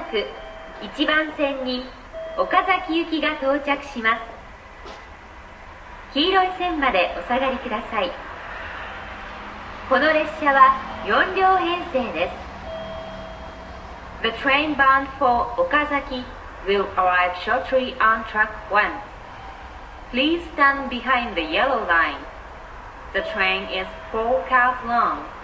く1番線に岡崎行きが到着します。黄色い線までお下がりください。この列車は4両編成です。The train bound for Okazaki will arrive shortly on track 1. Please stand behind the yellow line. The train is 4 cars long.